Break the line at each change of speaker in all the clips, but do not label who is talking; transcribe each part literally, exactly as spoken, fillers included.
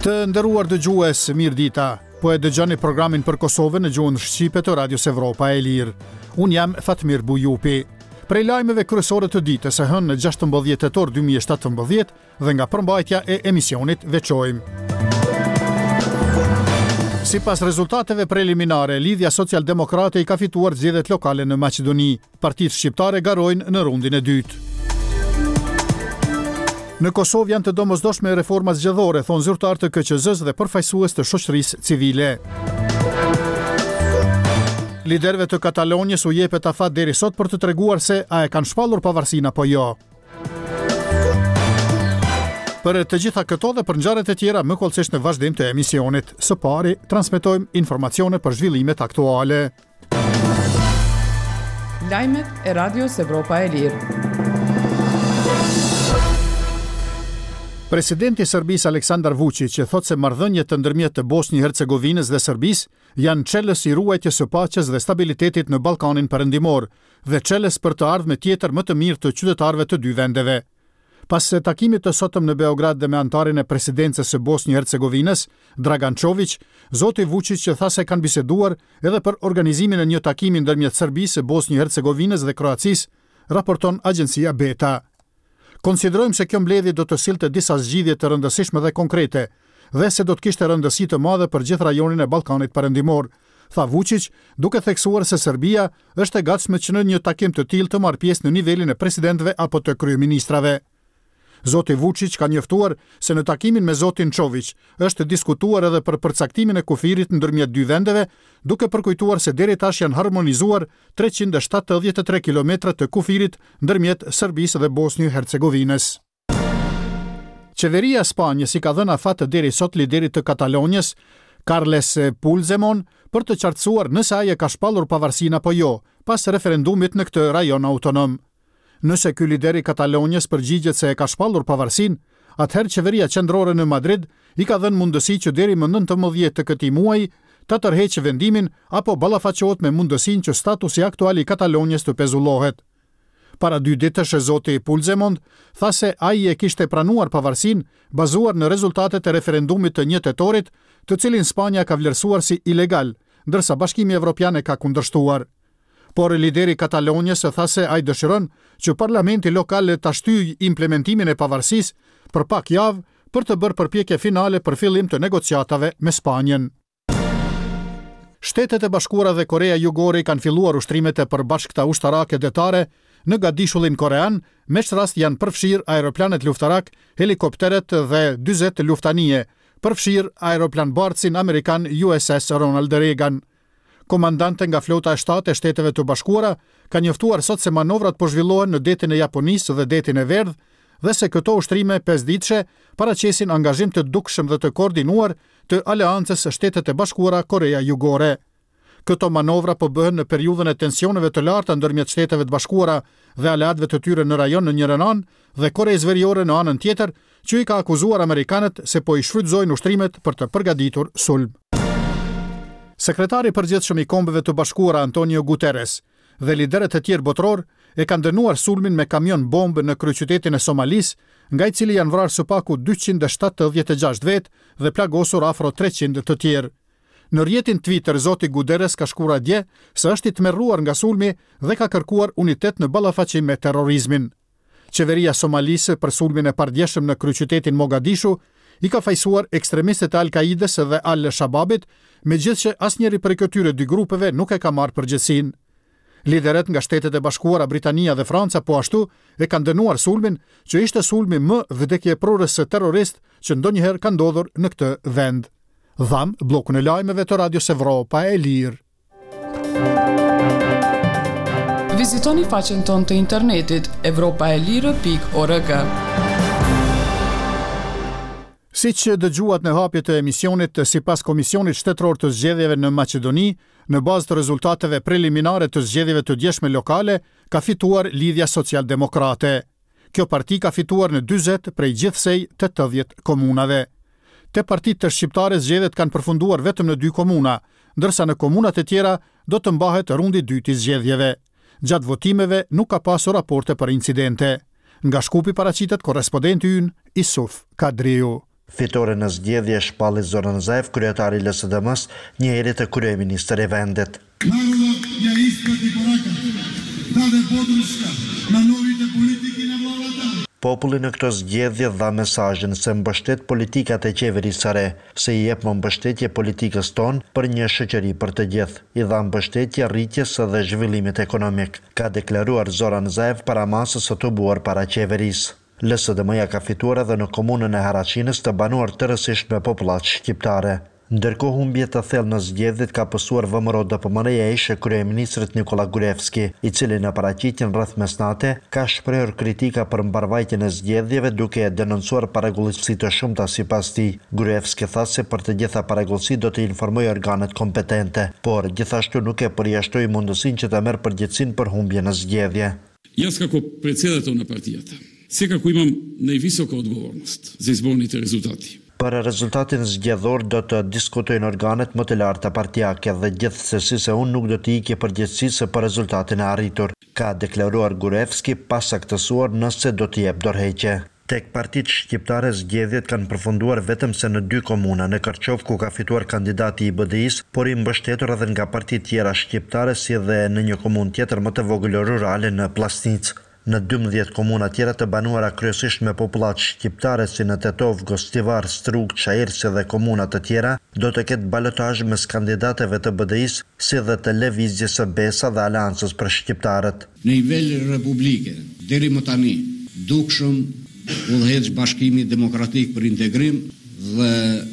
Të nderuar dëgjues, mirë dita. Po e dëgjoni programin për Kosovën në gjuhën shqipe të Radios Evropa e Lirë. Unë jam Fatmir Bujupi. Prej lajmeve kryesore të ditës së hënë në gjashtëmbëdhjetë tetor dy mijë e shtatëmbëdhjetë dhe nga përmbajtja e emisionit veçojmë. Sipas rezultateve preliminare, Lidhja Social-Demokrate i ka fituar zgjedhjet lokale në Maqedoni. Partitë shqiptare garojnë në rundin e dytë. Në Kosovë janë të domosdoshme reforma zgjedhore, thonë zyrtar të K Q Z-s dhe përfaqësues të shoqërisë civile. Liderëve të Katalonjës u jepet afat deri sot për të treguar se a e kanë shpallur pavarësinë apo jo. Për të gjitha këto dhe për ngjarjet e tjera më kollësisht në vazhdim të emisionit. Së pari, transmetojmë informacione për zhvillimet aktuale.
Lajmet e Radios Evropa e Lirë.
Presidenti i Serbisë Aleksandar Vučić thotë se marrëdhëniet të ndërmjet të Bosnjë-Hercegovinës dhe Serbisë janë çelës i ruajtjes së paqes dhe stabilitetit në Ballkanin Perëndimor dhe çelës për të ardhmen tjetër më të mirë të qytetarëve të dy vendeve. Pas së takimit të sotëm në Beograd dhe me antarin e presidencës së Bosnjë-Hercegovinës, Dragan Čović, zoti Vučić tha se kanë biseduar edhe për organizimin e një takimi ndërmjet Serbisë, Bosnjë-Hercegovinës dhe Kroacisë, raporton agjencia Beta. Konsiderojmë se kjo mbledhje do të sillte disa zgjidhje të rëndësishme dhe konkrete dhe se do të kishte rëndësi të madhe për gjithë rajonin e Ballkanit Perëndimor, tha Vučić, duke theksuar se Serbia është e gatshme që në një takim të tillë të marrë pjesë në nivelin e presidentëve apo të kryeministrave. Zoti Vučić ka njoftuar se në takimin me zotin Čović është diskutuar edhe për përcaktimin e kufirit ndërmjet dy vendeve, duke përkujtuar se deri tash janë harmonizuar treqind e shtatëdhjetë e tre kilometra të kufirit ndërmjet Serbisë dhe Bosnjë-Hercegovinës. Qeveria e Spanjës i ka dhënë afat deri sot liderit të Katalonjës, Carles Puigdemont, për të qartësuar nëse ai e ka shpallur pavarësinë apo jo, pas referendumit në këtë rajon autonom. Nëse ky lider i Katalonjës përgjigjet se e ka shpallur pavarësinë, atëherë qeveria qendrore në Madrid i ka dhënë mundësi që deri më nëntëmbëdhjetë të këtij muaji ta tërheqë vendimin apo ballafaqohet me mundësinë që statusi aktual i Katalonjës të pezullohet. Para dy ditësh zoti Puigdemont tha se ai e kishte pranuar pavarësinë bazuar në rezultatet e referendumit të një tetorit, të cilin Spanja ka vlerësuar si ilegal, ndërsa Bashkimi Evropian e ka kundërshtuar. Por lideri i Katalonjës tha se ai dëshiron që parlamenti lokal ta shtyjë implementimin e pavarësisë për pak javë për të bërë përpjekje finale për fillim të negociatave me Spanjën. Shtetet e Bashkuara dhe Korea Jugore kanë filluar ushtrimet e përbashkëta ushtarake detare në Gadishullin korean, me që rast janë përfshirë aeroplanet luftarak, helikopteret dhe dyzet luftanie, përfshirë aeroplan bardhësin amerikan U S S Ronald Reagan. Komandante nga flota e shtatë e Shteteve të Bashkuara ka njoftuar sot se manovrat po zhvillohen në detin e Japonisë dhe detin e Verdh dhe se këto ushtrime pesëditëshe paraqesin angazhim të dukshëm dhe të koordinuar të Aleancës së Shtetet e Bashkuara Korea Jugore. Këto manovra po bëhen në periudhën e tensioneve të larta ndërmjet Shteteve të Bashkuara dhe aleatëve të tyre në rajon në njërin anë dhe Koreas Veriore në anën tjetër, që i ka akuzuar amerikanët se po i shfrytëzojnë ushtrimet për të përgatitur sulm. Sekretari i përgjithshëm i Kombeve të Bashkuara Antonio Guterres dhe liderët e tjerë botror e kanë dënuar sulmin me kamion bombë në kryeqytetin e Somalis, nga i cili janë vrarë së paku dyqind e shtatëdhjetë e gjashtë vetë dhe plagosur afro treqind të tjerë. Në rrjetin Twitter, zoti Guterres ka shkruar dje se është i tmerruar nga sulmi dhe ka kërkuar unitet në ballafaqim me terrorizmin. Qeveria Somalisë për sulmin e pardjeshëm në kryeqytetin Mogadishu i ka fajsuar ekstremistët e Al-Kaides dhe Al-Shababit, megjithëse asnjëri prej këtyre dy grupeve nuk e ka marrë përgjegjësinë. Liderët nga Shtetet e Bashkuara, Britania dhe Franca po ashtu e kanë dënuar sulmin, që ishte sulmi më vdekjeprurës terrorist që ndonjëherë ka ndodhur në këtë vend. Dham bllokun e lajmeve të Radios Evropa e Lirë.
Vizitoni faqen tonë të internetit evropa e lirë pikë org.
Si që dëgjuat në hapje të emisionit, sipas Komisionit Shtetëror të Zgjedhjeve në Maqedoni, në bazë të rezultateve preliminare të zgjedhjeve të djeshme lokale, ka fituar Lidhja Social-Demokrate. Kjo parti ka fituar në dyzet prej gjithsej tetëdhjetë komunave. Te partitë të shqiptare zgjedhjet kanë përfunduar vetëm në dy komuna, ndërsa në komunat e tjera do të mbahet rundi i dytë i zgjedhjeve. Gjatë votimeve nuk ka pasur raporte për incidente. Nga Shkupi paraqitet korrespondenti ynë Isuf Kadriu.
Fitore në zgjedhje shpalli Zoran Zaev, kryetari i L S D M-s, njëri të kryeministër i vendit.
Narodot ja ispati porakat, dade podrška na novite politike na vladata.
Populli në këto zgjedhje dha mesazhin se mbështet politikat e qeverisë së re, se i jep më mbështetje politikës tonë për një shoqëri për të gjithë, i dha mbështetje rritjes dhe zhvillimit ekonomik, ka deklaruar Zoran Zaev para masës së tubuar para qeverisë. L S D M-ja ka fituar edhe në komunën e Haraçinës të banuar tërësisht me popullatë shqiptare. Ndërkohë humbje të thellë në zgjedhjet ka pësuar V M R O D P M N-ja e kryeministrit Nikola Gruevski, i cili në paraqitjen rreth mesnate ka shprehur kritika për mbarvajtjen e zgjedhjeve duke e denoncuar parregullsi të shumta sipas tij. Gruevski tha se për të gjitha parregullsitë do të informojë organet kompetente, por gjithashtu nuk e përjashtoi mundësinë që të merr përgjegjësinë për humbjen e zgjedhje.
Јас како председател на партијата секако имам највисока одговорност за изборните резултати.
Për rezultatin zgjedhor do të diskutojnë organet më të larta partijake dhe gjithsesi se unë nuk do të ikje përgjegjësisë për rezultatin e arritur, ka deklaruar Gruevski pas saktësuar nëse do të jep dorëheqje. Tek partitë shqiptare zgjedhjet kanë përfunduar vetëm se në dy komuna, në Kërçov ku ka fituar kandidati i B D I-s, por i mbështetur edhe nga partitë tjera shqiptare si dhe në një komunë tjetër më të vogël rurale në Plasnicë. Në dymbëdhjetë komuna tjera të banuara kryesisht me popullat shqiptare si në Tetov, Gostivar, Strug, Çajërsi dhe komuna të tjera, do të ketë balotazh mes kandidateve të B D I-s si dhe të Lëvizjes së Besa dhe Aleancës për shqiptarët.
Në nivel republike, deri më tani, dukshëm udhëheq Bashkimi Demokratik për Integrim dhe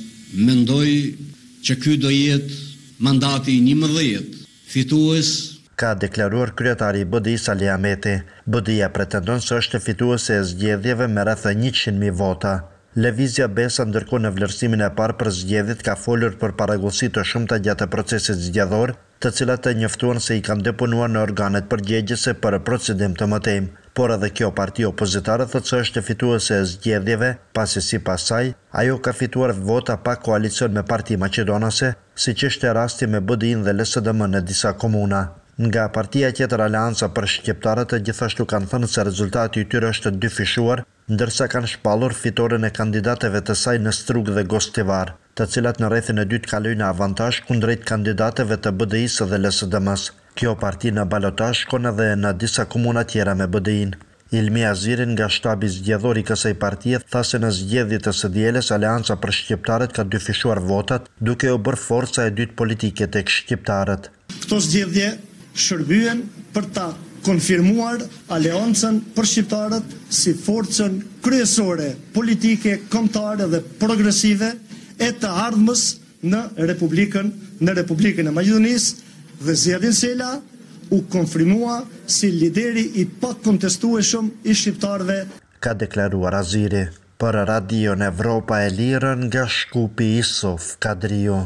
mendoj që ky do jetë mandati i njëmbëdhjetë fitues,
ka deklaruar kryetari i B D I-s Ali Ahmeti. B D I-ja pretendon se është fituese e zgjedhjeve me rreth njëqind mijë vota. Lëvizja Besa ndërkohë në vlerësimin e parë për zgjedhjet ka folur për parregullsi të shumta gjatë procesit zgjedhor, të cilat e njoftuan se i kanë deponuar në organet përgjegjëse për procedim të mëtejmë. Por edhe kjo parti opozitare thotë se është fituese e zgjedhjeve, pasi sipas saj, ajo ka fituar vota pa koalicion me Parti Maqedonase, siç ishte rasti me B D I-n dhe L S D M në disa komuna. Nga partia tjetër Aleanca për shqiptarët e gjithashtu kanë thënë se rezultati i tyre është dyfishuar, ndërsa kanë shpallur fitoren e kandidateve të saj në Strug dhe Gostivar, të cilat në rrethin e dytë kalojnë në avantazh kundrejt kandidateve të B D I-s dhe L S D M-s. Kjo parti në balotazh shkon edhe në disa komuna tjera me B D I-n. Ilmi Azirin nga shtabi zgjedhor i kësaj partie tha se në zgjedhjet e së dielës Aleanca për shqiptarët ka dyfishuar votat, duke u bërë forca e dytë politike tek shqiptarët.
Këto zgjedhje shërbyen për ta konfirmuar Aleancën për shqiptarët si forcën kryesore politike, kombëtare dhe progresive e të ardhmës në Republikën në Republikën e Maqedonisë, dhe Zjedin Sela u konfirmua si lideri i pakontestueshëm i shqiptarëve,
ka deklaruar Aziri. Për Radion Evropa e Lirë nga Shkupi Isuf Kadriu.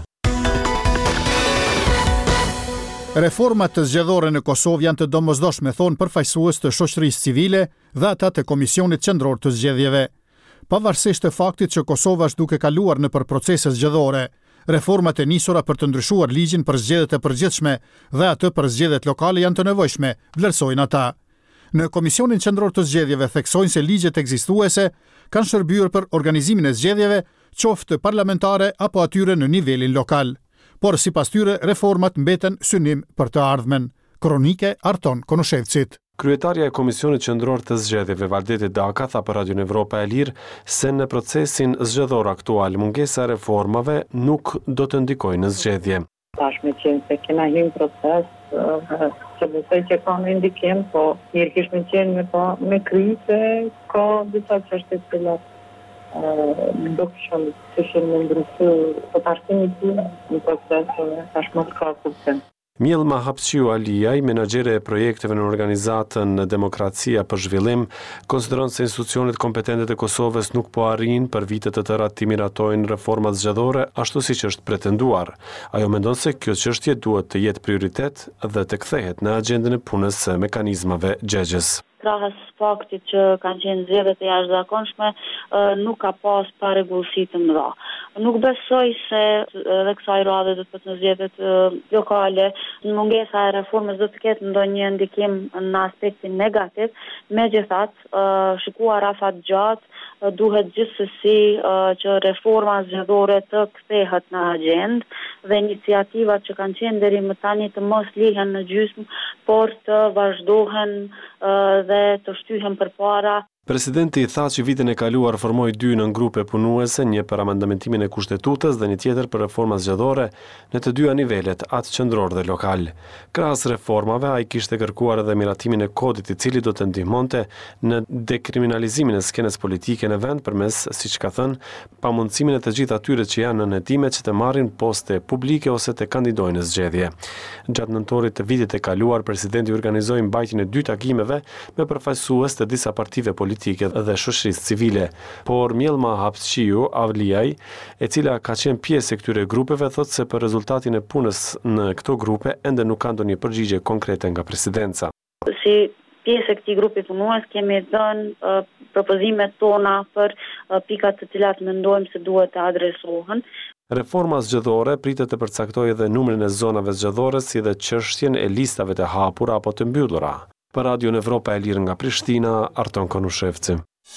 Reformat të zgjedhore në Kosovë janë të domosdoshme, thonë përfaqësues të shoqërisë civile dhe ata të Komisionit Qendror të Zgjedhjeve. Pavarësisht të faktit që Kosova është duke kaluar nëpër procese zgjedhore, reformat e nisura për të ndryshuar ligjin për zgjedhjet e përgjithshme dhe atë për zgjedhjet lokale janë të nevojshme, vlerësojnë ata. Në Komisionin Qendror të Zgjedhjeve theksojnë se ligjet ekzistuese kanë shërbyer për organizimin e zgjedhjeve, qoftë parlamentare apo atyre në nivelin lokal. Por sipas tyre reformat mbeten synim për të ardhmen. Kronike Arton Konoshevcit.
Kryetaria e Komisionit Qendror të Zgjedhjeve Valdeti Daka tha për Radion Evropa e Lirë se në procesin zgjedhor aktual mungesa e reformave nuk do të ndikojë në zgjedhje.
Tash me qenë se kena hyrë në proces, që besoj që ka në ndikim, po mirë kish me qenë me, po, me krize, ka disa çështje të cilat do këshëm të shumë në ndryshu të tashkimi të në proces, tash mos ka kuptim.
Mielma Hapqiu Alia, i menaxhere e projekteve në organizatën Demokracia për Zhvillim, konsideron se institucionet kompetente të Kosovës nuk po arrin për vite të tëra të miratojnë reformat zgjedhore ashtu siç është pretenduar. Ajo mendon se kjo çështje duhet të jetë prioritet dhe të kthehet në agjendën e punës së mekanizmave gjegjes.
krahas faktit që kanë qenë zgjedhje të jashtëzakonshme, nuk ka pas parregullsi të mëdha. Nuk besoj se edhe kësaj radhe do të thotë në zgjedhjet lokale, mungesa e reformës do të ketë ndonjë ndikim në aspektin negativ. Megjithatë, shikuar afat gjatë, duhet gjithsesi që reforma zgjedhore të kthehet në agjendë dhe iniciativat që kanë qenë deri më tani të mos lihen në gjysmë, por të vazhdohen dhe të shtyhen përpara.
Presidenti tha që vitin e kaluar formoi dy nën grupe punuese, një për amendamentimin e kushtetutës dhe një tjetër për reforma zgjedhore në të dyja nivelet, atë qendror dhe lokal. Krahas reformave, ai kishte kërkuar edhe miratimin e kodit i cili do të ndihmonte në dekriminalizimin e skenës politike në vend përmes, siç ka thënë, pamundësimin e të gjithë atyre që janë në hetime që të marrin poste publike ose të kandidojnë në zgjedhje. Gjatë nëntorit të vitit e kaluar, presidenti organizoi mbajtjen e dy takimeve me përfaqësues të disa partive politike politike dhe shoqërisë civile, por Mjelma Hapshiu Avliaj, e cila ka qenë pjesë e këtyre grupeve, thotë se për rezultatin e punës në këto grupe ende nuk ka ndonjë përgjigje konkrete nga presidenca.
Si pjesë e këtij grupi punues kemi dhënë uh, propozimet tona për uh, pikat të cilat mendojmë se duhet të adresohen.
Reforma zgjedhore pritet të përcaktojë edhe numrin e zonave zgjedhore si dhe çështjen e listave të hapura apo të mbyllura. Për Radion Evropa e Lirë nga Prishtina, Arton Konushevci.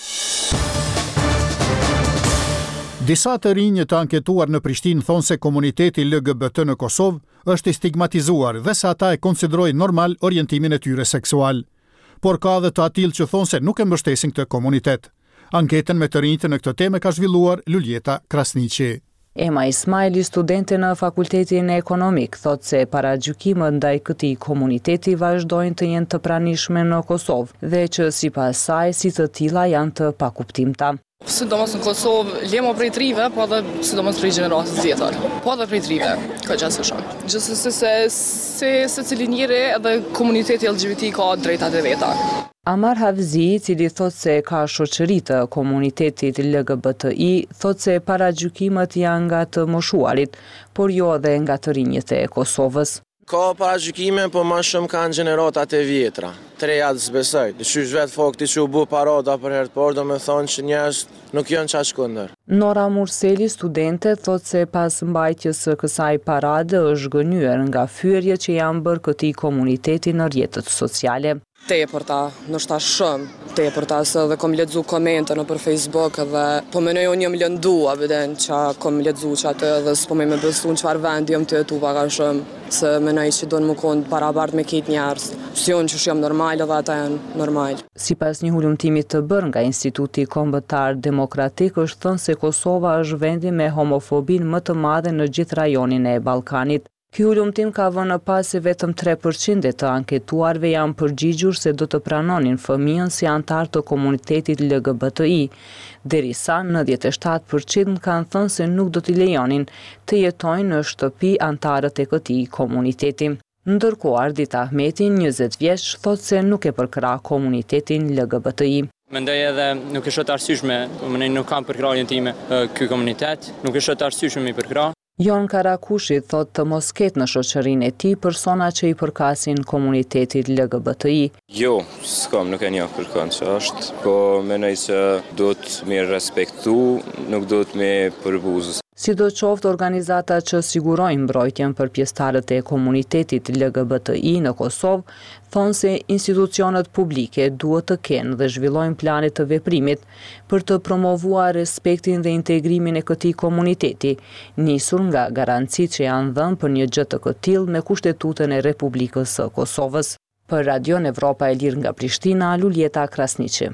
Disa të rinj të anketuar në Prishtinë thonë se komuniteti L G B T në Kosovë është i stigmatizuar dhe se ata e konsiderojnë normal orientimin e tyre seksual. Por ka dhe të atill që thonë se nuk e mbështesin këtë komunitet. Anketën me të rinjtë në këtë temë ka zhvilluar Luljeta Krasniqi.
Ema Ismaili, studente në Fakultetin Ekonomik, thot se paragjykimet ndaj këtij komuniteti vazhdojnë të jenë të pranishme në Kosovë dhe që sipas saj si të tilla janë të pakuptimta.
Sidomos në Kosovë, lemo prej trive, po edhe sidomos prej gjenerasës vjetër. Po edhe prej trive, ka gjasë shumë. Gjithsesi se se secili njeri edhe komuniteti L G B T ka drejtat e veta.
Amar Havzi, i cili thot se ka shoqëri të komunitetit L G B T I, thot se paragjykimet janë nga të moshuarit, por jo edhe nga të rinjët e Kosovës.
Ka paragjykime, po më shumë kanë gjeneratat e vjetra. Treja të zbesoj. Qysh vetë fakti që u bu parada për herë të parë, do me thonë që njerëz nuk janë qa shkunder.
Nora Murseli, studente, thot se pas mbajtjes së kësaj parade është gënyer nga fyerje që janë bërë këtij komuniteti në rrjetet sociale.
Tepërta, ndoshta shumë, tepërta se edhe kom lexu komente nëpër Facebook edhe po mendoj unë jam lënduar veten që kom lexu çatë edhe s'po më besu në çfarë vendi jam të tu paga shumë se mendoj që do të më kon barabart me këtë njerëz. Si unë që jam normal edhe ata janë normal.
Sipas një hulumtimi të bërë nga Instituti Kombëtar Demokratik, është thënë se Kosova është vendi me homofobinë më të madhe në gjithë rajonin e Ballkanit. Ky hulumtim ka vënë pas se vetëm tre përqind të anketuarve janë përgjigjur se do të pranonin fëmijën si antar të komunitetit L G B T I, derisa nëntëdhjetë e shtatë përqind kanë thënë se nuk do t'i lejonin të jetojnë në shtëpi antarët e këtij komuniteti. Ndërkohë Ardita Ahmeti, njëzet vjeç, thotë se nuk e përkrah komunitetin L G B T I.
Mendoj edhe nuk është të arsyeshme, unë nuk kam përkrahjen time ky komunitet, nuk është të arsyeshme mi përkrah.
Jon Karakushi thot të mos ketë në shoqërinë e tij persona që i përkasin komunitetit L G B T I.
Jo, s'kam, nuk e njoh kërkon që është, po mendoj se duhet me respektu, nuk duhet me përbuzë.
Sidoqoftë, organizata që sigurojnë mbrojtjen për pjesëtarët e komunitetit L G B T I në Kosovë thonë se institucionet publike duhet të kenë dhe zhvillojnë plane të veprimit për të promovuar respektin dhe integrimin e këtij komuniteti, nisur nga garancitë që janë dhënë për një gjë të këtill me Kushtetutën e Republikës së Kosovës. Për Radion Evropa e Lirë nga Prishtina, Luljeta Krasniqi.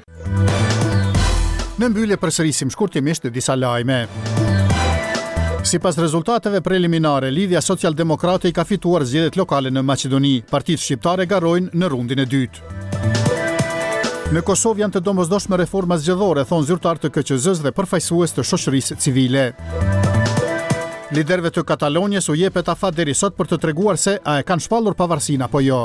Në mbyllje përsërisim shkurtimisht disa lajme. Sipas rezultateve preliminare, Lidhja Social-Demokrate ka fituar zgjedhjet lokale në Maqedoni. Partitë shqiptare garojnë në rundin e dytë. Në Kosovë janë të domosdoshme reforma zgjedhore, thonë zyrtar të K Q Z-s dhe përfaqësues të shoqërisë civile. Liderëve të Katalonjes u jepet afat deri sot për të treguar se a e kanë shpallur pavarësinë apo jo.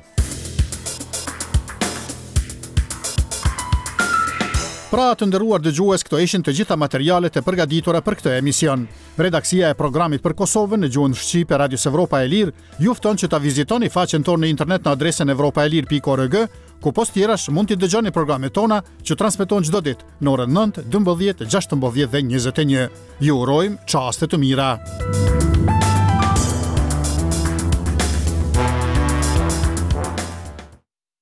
Pra të nderuar dëgjues, këto ishin të gjitha materialet e përgatitura për këtë emision. Redaksia e programit për Kosovën në gjuhën shqipe Radios Evropa e Lirë ju fton që ta vizitoni faqen tonë në internet në adresën evropaelir pikë org, ku post tjerash mund t'i dëgjoni programet tona që transmetojnë çdo ditë në orën nëntë, dymbëdhjetë, gjashtëmbëdhjetë dhe njëzet e një. Ju urojmë çaste të mira.